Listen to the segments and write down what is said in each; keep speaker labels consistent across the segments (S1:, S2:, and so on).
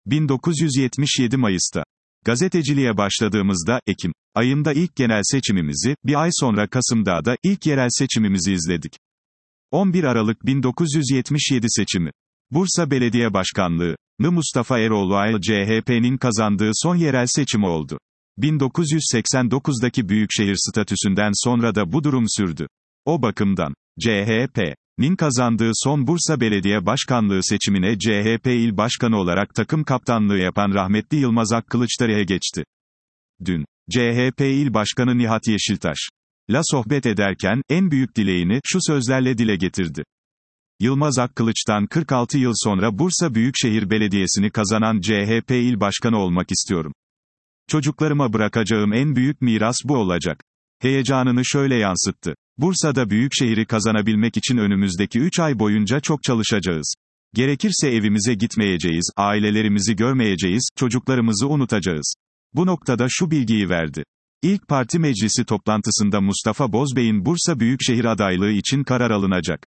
S1: 1977 Mayıs'ta. Gazeteciliğe başladığımızda, Ekim ayında ilk genel seçimimizi, bir ay sonra Kasım'da da ilk yerel seçimimizi izledik. 11 Aralık 1977 seçimi. Bursa Belediye Başkanlığı Mustafa Eroğlu CHP'nin kazandığı son yerel seçim oldu. 1989'daki büyükşehir statüsünden sonra da bu durum sürdü. O bakımdan, CHP'nin kazandığı son Bursa Belediye Başkanlığı seçimine CHP İl Başkanı olarak takım kaptanlığı yapan rahmetli Yılmaz Akkılıçdaroğlu geçti. Dün, CHP İl Başkanı Nihat Yeşiltaş'la sohbet ederken, en büyük dileğini şu sözlerle dile getirdi. Yılmaz Akkılıç'tan 46 yıl sonra Bursa Büyükşehir Belediyesi'ni kazanan CHP İl Başkanı olmak istiyorum. Çocuklarıma bırakacağım en büyük miras bu olacak. Heyecanını şöyle yansıttı. Bursa'da Büyükşehir'i kazanabilmek için önümüzdeki 3 ay boyunca çok çalışacağız. Gerekirse evimize gitmeyeceğiz, ailelerimizi görmeyeceğiz, çocuklarımızı unutacağız. Bu noktada şu bilgiyi verdi. İlk parti meclisi toplantısında Mustafa Bozbey'in Bursa Büyükşehir adaylığı için karar alınacak.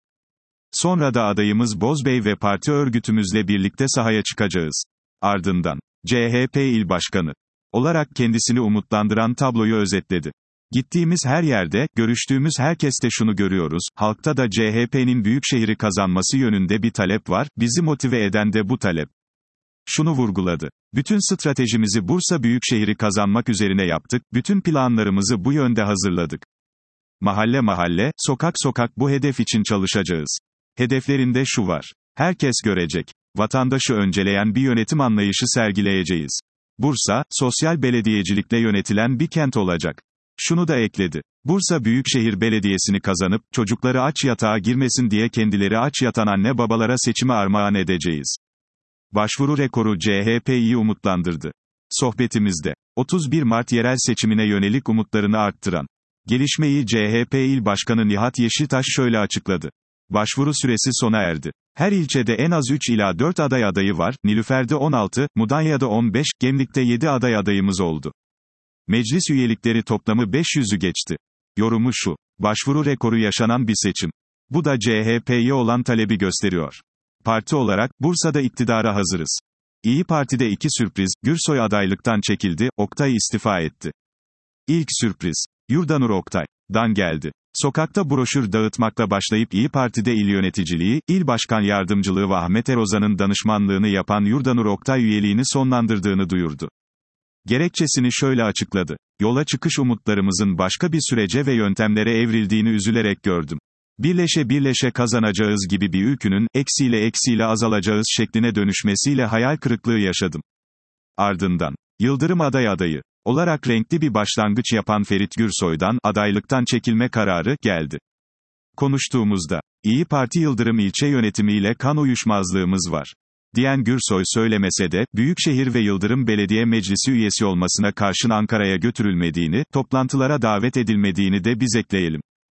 S1: Sonra da adayımız Bozbey ve parti örgütümüzle birlikte sahaya çıkacağız. Ardından, CHP İl Başkanı olarak kendisini umutlandıran tabloyu özetledi. Gittiğimiz her yerde, görüştüğümüz herkeste şunu görüyoruz, halkta da CHP'nin Büyükşehir'i kazanması yönünde bir talep var, bizi motive eden de bu talep. Şunu vurguladı. Bütün stratejimizi Bursa Büyükşehir'i kazanmak üzerine yaptık, bütün planlarımızı bu yönde hazırladık. Mahalle mahalle, sokak sokak bu hedef için çalışacağız. Hedeflerinde şu var. Herkes görecek. Vatandaşı önceleyen bir yönetim anlayışı sergileyeceğiz. Bursa, sosyal belediyecilikle yönetilen bir kent olacak. Şunu da ekledi. Bursa Büyükşehir Belediyesi'ni kazanıp, çocukları aç yatağa girmesin diye kendileri aç yatan anne babalara seçimi armağan edeceğiz. Başvuru rekoru CHP'yi umutlandırdı. Sohbetimizde, 31 Mart yerel seçimine yönelik umutlarını arttıran gelişmeyi CHP İl Başkanı Nihat Yeşiltaş şöyle açıkladı. Başvuru süresi sona erdi. Her ilçede en az 3 ila 4 aday adayı var, Nilüfer'de 16, Mudanya'da 15, Gemlik'te 7 aday adayımız oldu. Meclis üyelikleri toplamı 500'ü geçti. Yorumu şu. Başvuru rekoru yaşanan bir seçim. Bu da CHP'ye olan talebi gösteriyor. Parti olarak, Bursa'da iktidara hazırız. İyi Parti'de 2 sürpriz, Gürsoy adaylıktan çekildi, Oktay istifa etti. İlk sürpriz, Yurdanur Oktay'dan geldi. Sokakta broşür dağıtmakla başlayıp İyi Parti'de il yöneticiliği, il başkan yardımcılığı ve Ahmet Erozan'ın danışmanlığını yapan Yurdanur Oktay üyeliğini sonlandırdığını duyurdu. Gerekçesini şöyle açıkladı. Yola çıkış umutlarımızın başka bir sürece ve yöntemlere evrildiğini üzülerek gördüm. Birleşe birleşe kazanacağız gibi bir ülkünün, eksiyle azalacağız şekline dönüşmesiyle hayal kırıklığı yaşadım. Ardından, Yıldırım adayı olarak renkli bir başlangıç yapan Ferit Gürsoy'dan adaylıktan çekilme kararı geldi. Konuştuğumuzda, İyi Parti Yıldırım ilçe yönetimiyle kan uyuşmazlığımız var diyen Gürsoy söylemese de, Büyükşehir ve Yıldırım Belediye Meclisi üyesi olmasına karşın Ankara'ya götürülmediğini, toplantılara davet edilmediğini de biz ekleyelim.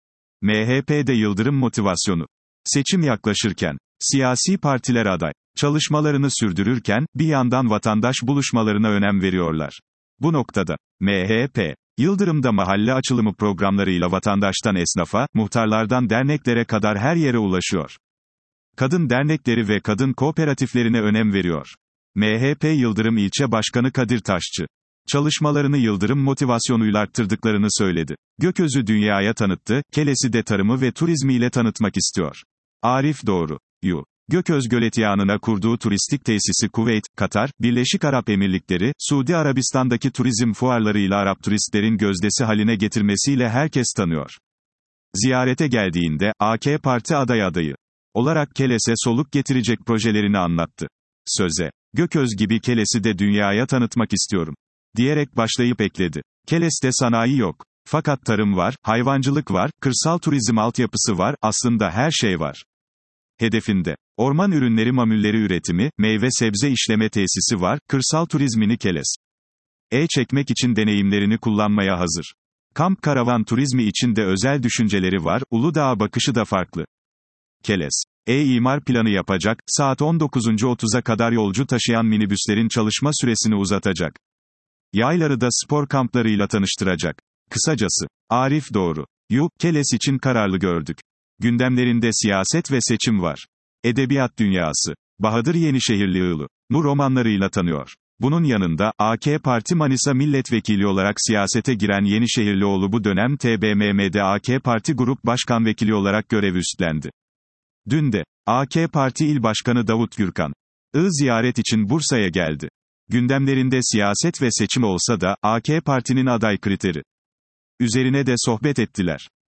S1: MHP'de Yıldırım motivasyonu. Seçim yaklaşırken, siyasi partiler aday çalışmalarını sürdürürken, bir yandan vatandaş buluşmalarına önem veriyorlar. Bu noktada, MHP, Yıldırım'da mahalle açılımı programlarıyla vatandaştan esnafa, muhtarlardan derneklere kadar her yere ulaşıyor. Kadın dernekleri ve kadın kooperatiflerine önem veriyor. MHP Yıldırım İlçe Başkanı Kadir Taşçı, çalışmalarını Yıldırım motivasyonuyla arttırdıklarını söyledi. Gököz'ü dünyaya tanıttı, Keles'i de tarımı ve turizmiyle tanıtmak istiyor. Arif Doğru, Gököz Göletiyağı'na kurduğu turistik tesisi Kuveyt, Katar, Birleşik Arap Emirlikleri, Suudi Arabistan'daki turizm fuarlarıyla Arap turistlerin gözdesi haline getirmesiyle herkes tanıyor. Ziyarete geldiğinde, AK Parti adayı olarak Keles'e soluk getirecek projelerini anlattı. Söze, Gököz gibi Keles'i de dünyaya tanıtmak istiyorum diyerek başlayıp ekledi. Keles'te sanayi yok. Fakat tarım var, hayvancılık var, kırsal turizm altyapısı var, aslında her şey var. Hedefinde, orman ürünleri mamulleri üretimi, meyve sebze işleme tesisi var, kırsal turizmini Keles çekmek için deneyimlerini kullanmaya hazır. Kamp karavan turizmi için de özel düşünceleri var, Uludağ'a bakışı da farklı. Keles, imar planı yapacak, saat 19.30'a kadar yolcu taşıyan minibüslerin çalışma süresini uzatacak. Yayları da spor kamplarıyla tanıştıracak. Kısacası, Arif Doğru, Keles için kararlı gördük. Gündemlerinde siyaset ve seçim var. Edebiyat dünyası. Bahadır Yenişehirli Iğlı. nu romanlarıyla tanıyor. Bunun yanında, AK Parti Manisa milletvekili olarak siyasete giren Yenişehirlioğlu bu dönem TBMM'de AK Parti Grup Başkan Vekili olarak görev üstlendi. Dün de, AK Parti İl Başkanı Davut Gürkan, ziyaret için Bursa'ya geldi. Gündemlerinde siyaset ve seçim olsa da, AK Parti'nin aday kriteri üzerine de sohbet ettiler.